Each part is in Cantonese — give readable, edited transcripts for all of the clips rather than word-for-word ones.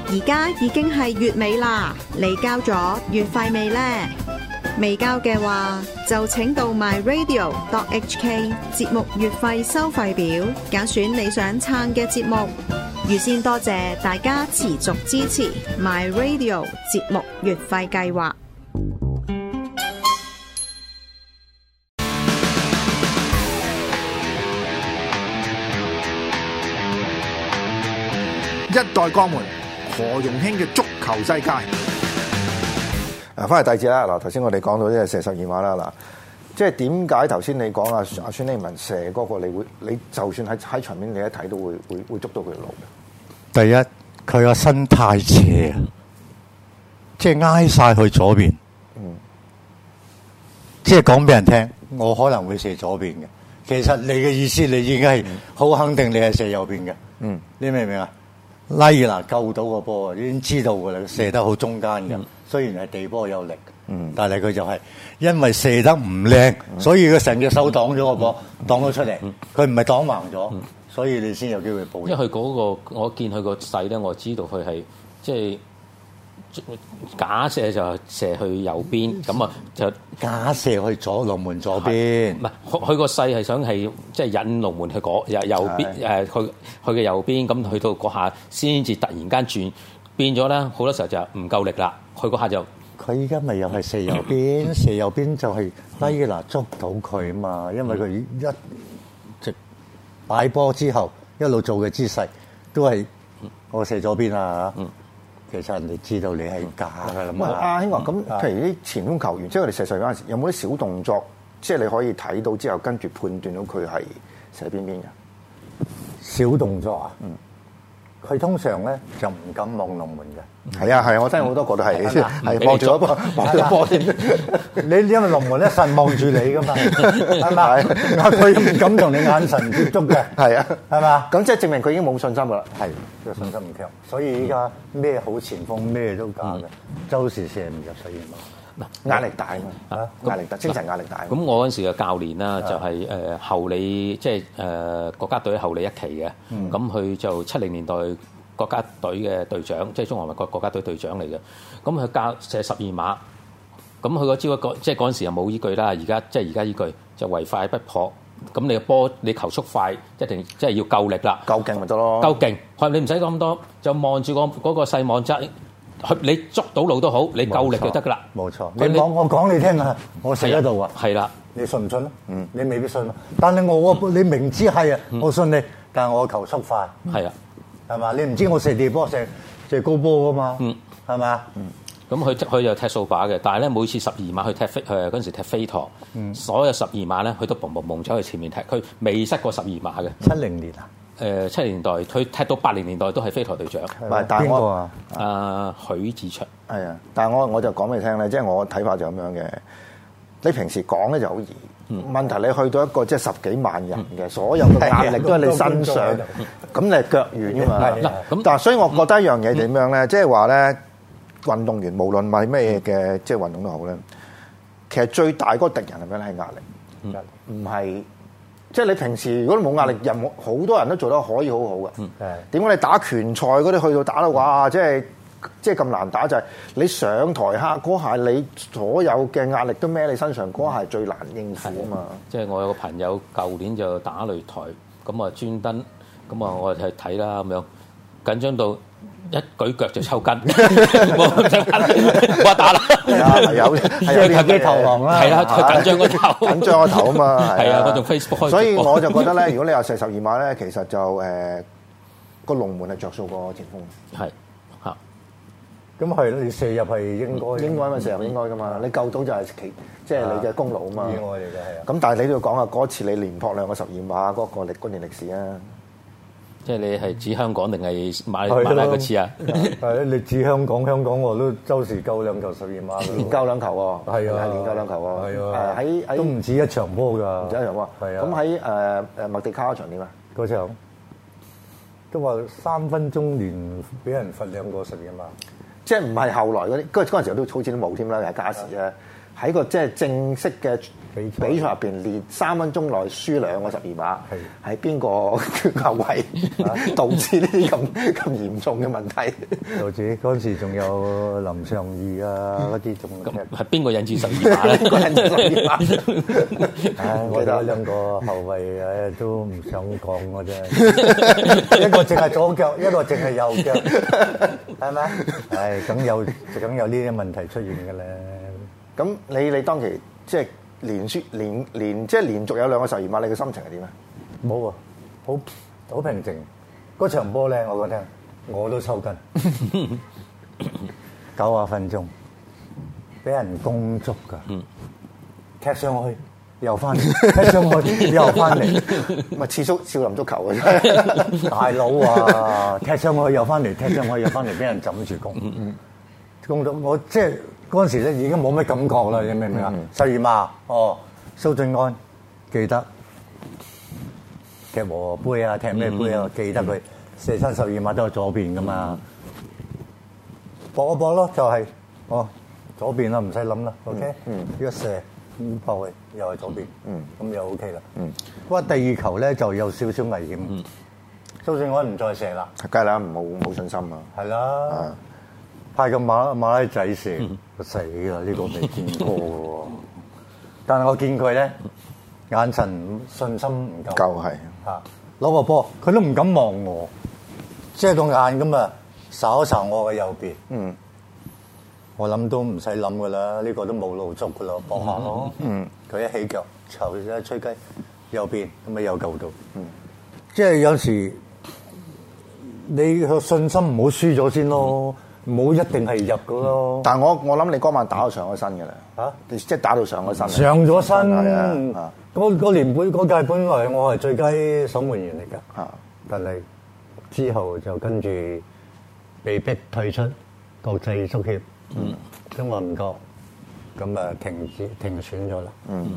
而家已經係月尾啦，你交咗月費未呢？未交嘅話，就請到 myradio.hk 節目月費收費表，揀選你想撐嘅節目。預先多謝大家持續支持 myradio 節目月費計劃。 一代鋼門何容興嘅足球世界。 翻嚟第二節啦。嗱，頭先我哋講到即係射12碼啦。嗱，即係點解頭先你講阿孫興文射嗰個，你就算喺場面你一睇都會捉到佢嘅路嘅。 第一，佢個身太斜，即係挨晒去左邊。即係講俾人聽，我可能會射左邊嘅。其實你嘅意思，你已經係好肯定你係射右邊嘅。你明唔明啊？拉爾拿救到個波，已經知道㗎啦，射得好中間嘅。雖然係地波有力，但係佢就係因為射得唔靚，所以佢成隻手擋咗個波，擋咗出嚟。佢唔係擋橫咗，所以你先有機會報。 因為佢嗰個，我見佢個勢咧，我知道佢係即係假射就射去右邊，咁啊就假射去龍門左邊。 唔係佢個勢係想係即係引龍門去右邊去嘅右邊，咁去到嗰下先至突然間轉變咗咧，好多時候就唔夠力啦。佢嗰下就佢依家咪又係射右邊，射右邊就係拉爾拿捉到佢啊嘛，因為佢一直擺波之後一路做嘅姿勢都係我射左邊啊。其實人哋知道你係假㗎啦。 阿興話咁，譬如啲前鋒球員，即係我哋射12嗰陣時，有冇啲小動作，即係你可以睇到之後跟住判斷到佢係射邊邊嘅小動作啊？佢通常咧就唔敢望龍門嘅。 係啊，我真係好多個都係望住嗰波，望住波添。 你因為龍門一神望住你㗎嘛，係嘛？佢唔敢同你眼神接觸嘅。係啊，係嘛？ 咁即係證明佢已經冇信心㗎啦。 係，個信心唔強。所以依家咩好前鋒咩都假嘅，周時射唔入12碼。 壓力大啊嘛，壓力大，精神壓力大。 咁我嗰陣時嘅教練啦，就係後理，即係國家隊後理一期嘅。咁佢就70年代國家隊嘅隊長，即係中華民國國家隊隊長嚟嘅。咁佢教射12碼，咁佢嗰招即係嗰陣時又冇依據啦。而家依據就唯快不破。咁你個波你球速快，一定即係要夠力啦， 夠勁咪得咯。 夠勁，你唔使咁多，就望住嗰個細網側。你捉到路都好，你夠力就得噶啦。 冇錯，你我講你聽啊，我射喺度啊。 係啦， 你信唔信啊？你未必信。但係你明知係啊，我信你，但係我球速快。 係啊， 係嘛？你唔知我射地波射高波噶嘛？係嘛？ 咁佢就踢掃把嘅，但係咧每次12碼去踢嗰陣時踢飛陀，所有12碼咧佢都嘣嘣嘣走去前面踢，佢未失過12碼嘅。 70年啊 ？70年代，佢踢到80年代都係飛陀隊長。 但係邊個啊？ 許志祥。 係啊，但係我就講俾你聽咧，即係我睇法就咁樣嘅。你平時講咧就好易，問題你去到一個即係10幾萬人嘅，所有嘅壓力都喺你身上，咁你係腳軟㗎嘛。咁但係所以我覺得一樣嘢點樣咧，即係話咧，運動員無論係咩嘅即係運動都好咧，其實最大嗰個敵人係咩咧？係壓力，唔係。即係你平時如果冇壓力，好多人都做得可以好好嘅。點解你打拳賽嗰啲去到打到哇，即係咁難打？就係你上台下嗰下，你所有嘅壓力都孭你身上，嗰下係最難應付啊嘛。 即係我有個朋友舊年就打擂台，咁啊專登，咁啊我去睇啦咁樣，緊張到一舉腳就抽筋，冇打啦。 有啲自己投降啦。 係啦，佢緊張個頭， 緊張個頭啊嘛。 係啊，嗰種 Facebook 開。 所以我就覺得咧，如果你話射12碼咧，其實就個龍門係着數過前鋒。 係嚇， 咁係咯，你射入係應該咪射入應該噶嘛？你救到就係即係你嘅功勞啊嘛。 意外嚟嘅係啊。 咁但係你都要講下嗰次你連撲2個12碼嗰個嗰年歷史啊。 即係你係指香港定係馬拉嗰次啊？ 係你指香港我都周時救2球12碼， 連救2球喎。 係啊， 連救2球喎。 係啊， 喺都唔止一場波㗎， 唔止一場波。係啊。咁喺麥迪卡嗰場點啊？ 嗰場都話3分鐘連俾人罰2個12碼， 即係唔係後來嗰啲？嗰陣時候都好似都冇添啦，係加時啊。喺個即係正式嘅比賽入邊連3分鐘內輸2個12碼，係邊個後衞導致呢啲咁嚴重嘅問題？ 導致嗰陣時仲有林尚義啊嗰啲仲係邊個引致12碼咧？ 邊個引致12碼？ 我哋兩個後衞都唔想講嘅啫，一個淨係左腳，一個淨係右腳，係咪？係梗有呢啲問題出現嘅咧。 咁你當期即係連續有2個12碼，你嘅心情係點啊？ 冇啊，好平靜。嗰場波咧，我覺得我都抽筋，90分鐘俾人攻足㗎，踢上去又翻嚟，踢上去又翻嚟， 咪似少林足球嘅大佬啊！踢上去又翻嚟，踢上去又翻嚟，俾人枕住攻，攻到我即係嗰陣時咧已經冇咩感覺啦，你明唔明啊？12碼蘇俊安記得踢和杯啊，踢咩杯啊？記得佢射親12碼都係左邊噶嘛，搏一搏咯，就係左邊啦，唔使諗啦 ，OK， 一射搏去又係左邊，咁又 OK 啦。不過第2球咧就有少少危險，蘇俊安唔再射啦， 梗係啦，冇信心啊， 係啦，派個馬拉仔射，死啦！呢個未見過喎。但係我見佢咧，眼神信心唔夠， 係嚇攞個波，佢都唔敢望我，即係個眼咁啊，睄一睄我嘅右邊。我諗都唔使諗噶啦，呢個都冇路捉噶啦，搏下咯。佢一起腳，頭一吹雞，右邊咁咪有救到。即係有時你個信心唔好輸咗先咯。唔好一定係入噶咯， 但係我諗你嗰晚打到上咗身嘅啦，即係打到上咗身。 上咗身，嗰年本嗰屆本來我係最佳守門員嚟㗎，但係之後就跟住被逼退出國際足協，因為唔覺，咁啊停選咗啦。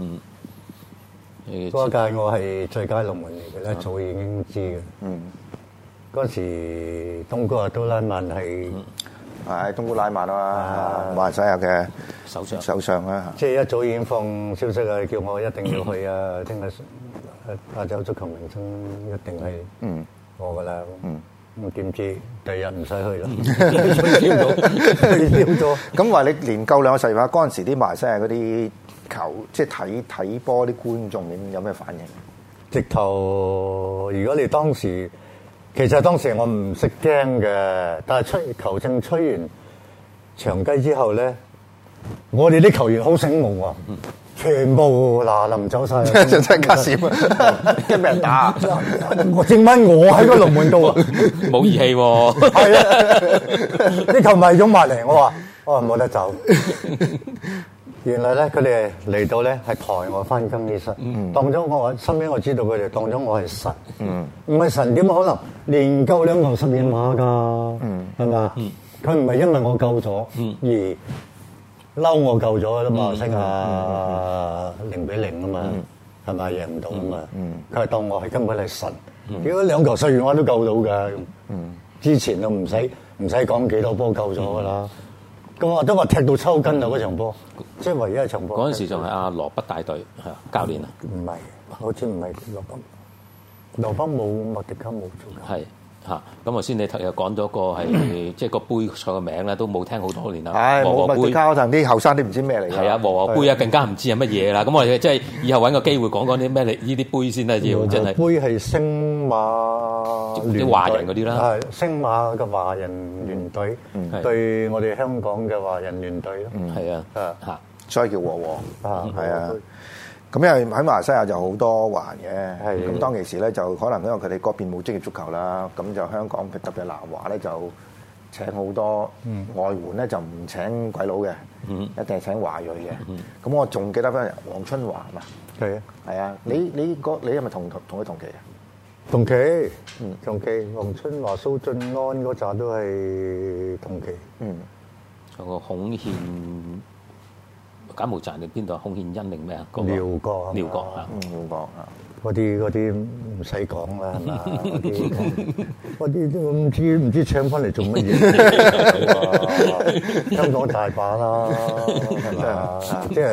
嗰屆我係最佳龍門嚟嘅，一早已經知嘅。嗰時東哥阿都拉曼係。 係東姑拉曼啊嘛，馬來西亞嘅首相啦， 即係一早已經放消息啊，叫我一定要去啊！聽日亞洲足球明星一定係我噶啦，咁點知第日唔使去啦，取消咗。咁話你連夠2個12碼嗰陣時，啲馬來西亞嗰啲球即係睇波啲觀眾有咩反應？ 直頭，如果你當時。其實當時我唔識驚嘅，但係球證吹完長雞之後咧，我哋啲球員好醒目啊，全部嗱臨走晒， 真係加閃啊！驚俾人打， 我正晚我喺個龍門度啊， 冇義氣喎。 係啊，啲球迷湧埋嚟，我話冇得走。原來咧，佢哋嚟到咧係抬我翻更衣室，當咗我身邊我知道佢哋當咗我係神，唔係神點可能連救2球12碼㗎？係嘛？佢唔係因為我救咗而嬲我救咗㗎啦嘛，升下0-0啊嘛，係咪贏唔到啊嘛？佢係當我係根本係神，如果2球12碼都救到㗎，之前都唔使講幾多波救咗㗎啦。咁我都話踢到抽筋啦嗰場波，即係唯一一場波。 嗰陣時仲係阿羅北帶隊係教練啊？ 唔係，好似唔係羅北冇麥迪卡冇做㗎。 係嚇，咁頭先你又講咗個係即係個杯賽嘅名咧，都冇聽好多年啦。 係冇麥迪卡，可能啲後生啲唔知咩嚟。係啊，和杯啊，更加唔知係乜嘢啦。咁我哋即係以後揾個機會講啲咩呢啲杯先啦，要真係。 杯係星馬啲華人嗰啲啦， 係星馬嘅華人聯隊對我哋香港嘅華人聯隊咯。 係啊，嚇， 所以叫和係啊。咁因為喺馬來西亞就好多華人嘅，咁當其時咧就可能因為佢哋嗰邊冇職業足球啦，咁就香港特別南華咧就請好多外援咧就唔請鬼佬嘅，一定係請華裔嘅。咁我仲記得翻黃春華嘛，係啊，你係咪同佢同期啊？ 同期，同期，黃春華、蘇俊安嗰扎都係同期。 仲有個孔憲。柬埔寨定邊度？孔憲恩定咩啊？ 寮國啊！ 寮國啊！ 嗰啲唔使講啦，係嘛？嗰啲都唔知請翻嚟做乜嘢？香港大把啦，係嘛？即係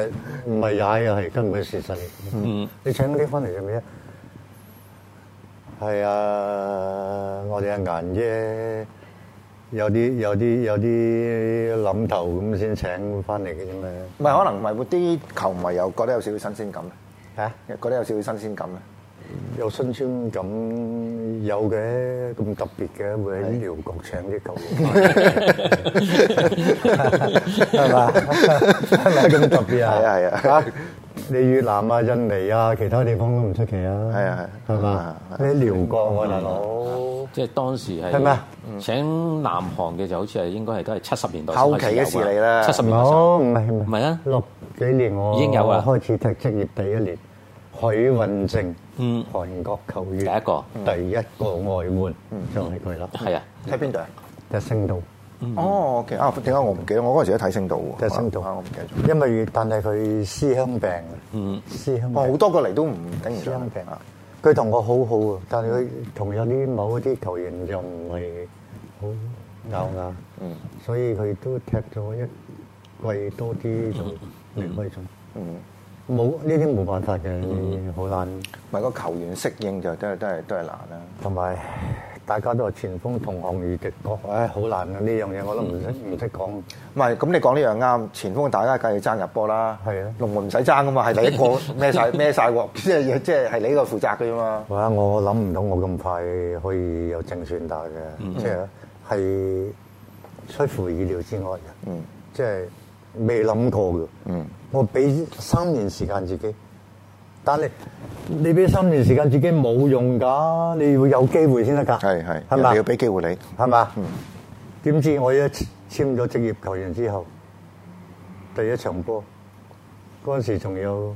唔係踩啊，係根本事實嚟。你請嗰啲翻嚟做咩啊？係啊，我哋係顏啫，有啲諗頭咁先請翻嚟嘅啫嘛。 唔係可能唔係啲球迷又覺得有少少新鮮感咧？ 嚇， 覺得有少少新鮮感咧？ 有新鮮感有嘅，咁特別嘅會喺寮國請啲球員，係嘛？係咪咁特別啊？ 係啊！ 你越南啊、印尼啊，其他地方都唔出奇啊。 係啊係嘛？你寮國喎大佬， 即係當時係咩？ 請南韓嘅就好似係應該係都係70年代後期嘅事嚟啦。 70年代唔係啊 ，6幾年我已經有啦。 開始踢職業第一年，許運正，韓國球員第一個外援就係佢啦。 係啊， 踢邊隊啊？ 踢星島。 哦，OK 啊，點解我唔記得？我嗰陣時都睇星島喎。 踢星島我唔記得咗。 因為但係佢思鄉病思鄉病。 好多個嚟都唔頂唔思鄉上。 病啊！佢同我好好啊，但係佢同有啲某一啲球員就唔係好咬牙。所以佢都踢咗一季多啲就離開咗。冇呢啲冇辦法嘅，好難。 唔係個球員適應就都係難啦。 同埋大家都係前鋒同行如敵國，好難啊！呢樣嘢我都唔識講。 唔係咁，你講呢樣啱。前鋒大家梗係爭入波啦。 係啊， 龍門唔使爭噶嘛，係你一個孭晒鑊，即係你呢個負責嘅啫嘛。 哇！我諗唔到我咁快可以有正選打嘅，即係出乎意料之外嘅。即係未諗過嘅。我俾3年時間自己，但係你俾3年時間自己冇用㗎，你要有機會先得㗎。係咪？ 你要俾機會你， 係嘛？點知我一簽咗職業球員之後，第一場波嗰陣時仲有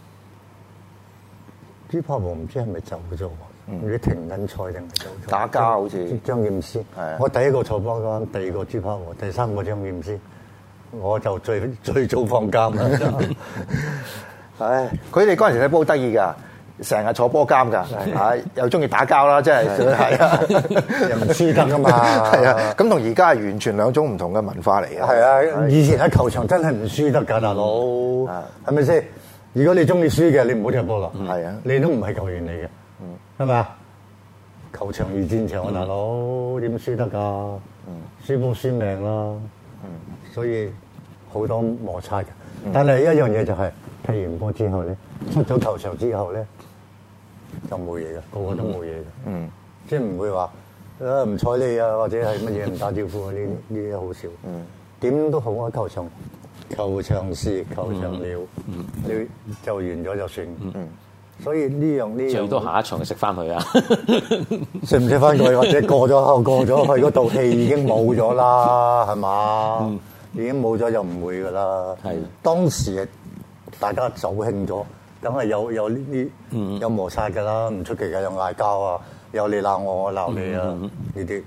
朱柏和唔知係咪走咗喎？唔知停緊賽定係走咗？ 打交好似張劍師，我第一個坐波嗰陣，第二個朱柏和，第三個張劍師。我就最早放監啦！ 唉，佢哋嗰陣時睇波好得意㗎，成日坐波監㗎，又中意打交啦，即係啊， 又唔輸得㗎嘛， 係啊，咁同而家係完全兩種唔同嘅文化嚟嘅。 係啊，以前喺球場真係唔輸得㗎，大佬，係咪先？如果你中意輸嘅，你唔好踢波啦，係啊，你都唔係球員嚟嘅，係咪啊？球場如戰場啊，大佬點輸得㗎？輸波輸命啦，所以好多摩擦嘅。但係一樣嘢就係踢完波之後咧，出咗球場之後咧就冇嘢嘅，個個都冇嘢嘅。即係唔會話唔睬你啊，或者係乜嘢唔打招呼啊，呢啲好少。點都好啊，球場是球場了，你就完咗就算。所以呢樣最多下一場就食翻佢啊！ 食唔食翻佢，或者過咗去嗰道氣已經冇咗啦，係嘛？已經冇咗就唔會噶啦。係當時大家走興咗，梗係有呢啲有摩擦噶啦，唔出奇嘅，有嗌交啊，有你鬧我，我鬧你啊，呢啲。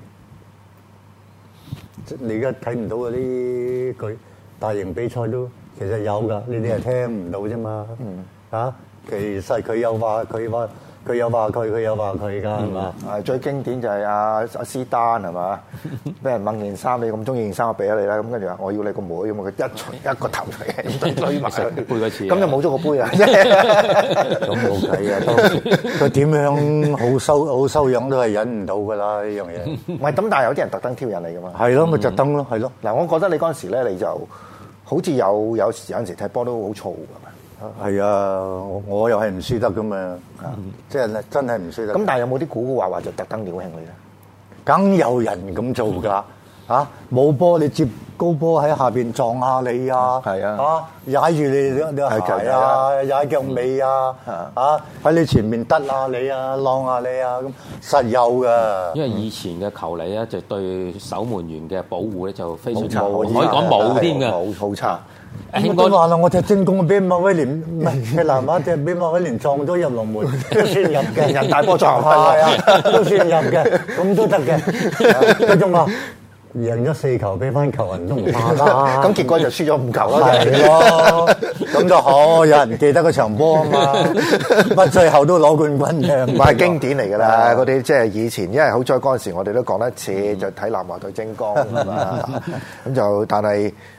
你而家睇唔到嗰啲佢大型比賽都其實有噶，呢啲係聽唔到啫嘛。其實佢有話佢話佢有話佢有話佢㗎，係嘛？ 最經典就係阿斯丹係嘛？俾人掹件衫，你咁中意件衫，我俾咗你啦。咁跟住話我要你個妹咁啊！佢一個頭嚟推埋佢， 背嗰次， 咁就冇咗個杯啦。 咁冇計啊！當時佢點樣好修養都係忍唔到㗎啦，呢樣嘢。 唔係咁，但係有啲人特登挑釁你㗎嘛。 係咯，咪特登咯，係咯。 嗱，我覺得你嗰陣時咧，你就好似有陣時踢波都好燥㗎嘛。 係啊，我又係唔輸得噶嘛，即係真係唔輸得。 咁但係有冇啲古古惑惑就特登撩興你咧？ 梗有人咁做㗎，冇波你接高波喺下邊撞下你啊，係啊，踩住你鞋啊，踩腳尾啊，喺你前面得下你啊，晾下你啊，咁實有㗎。 因為以前嘅球例咧，就對守門員嘅保護咧就非常差，可以講冇添㗎， 好差。 我都話啦，我踢精工俾馬威廉唔係踢南華，踢俾馬威廉撞咗入龍門，都算入嘅。 人大波撞係啊，都算入嘅，咁都得嘅。佢仲話贏咗4球，俾翻球人都唔怕啦。 咁結果就輸咗5球啦。 係咯，咁就好，有人記得嗰場波啊嘛。乜最後都攞冠軍嘅， 唔係經典嚟㗎啦。嗰啲即係以前，因為好在嗰陣時我哋都講得一次，就睇南華對精工啊嘛。咁就但係。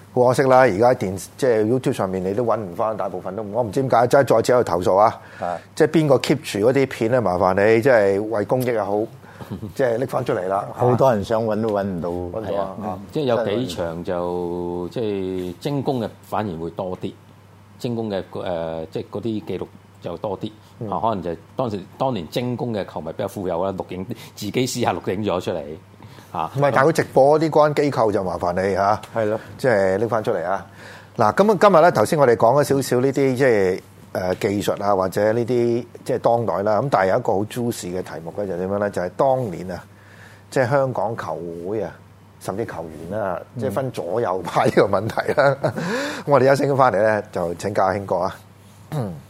好可惜啦！而家即係 YouTube 上面你都揾唔翻，大部分都我唔知點解，真係再次喺度投訴啊！即係邊個 keep 住嗰啲片咧？麻煩你即係為公益又好，即係拎翻出嚟啦！ 好多人想揾都揾唔到， 揾到啊！ 即係有幾場就即係精工嘅反而會多啲，精工嘅即係嗰啲記錄就多啲。可能就係當年精工嘅球迷比較富有啦，錄影自己試下錄影咗出嚟。 唔係，但係佢直播嗰啲關機構就麻煩你嚇，係咯，即係拎翻出嚟啊！嗱，咁今日咧頭先我哋講咗少少呢啲即係技術啊，或者呢啲即係當代啦。咁但係有一個好 juicy 嘅題目咧，就點樣咧？就係當年啊，即係香港球會啊，甚至球員啦，即係分左右派呢個問題啦。咁我哋一陣間翻嚟咧，就請教阿興哥啊。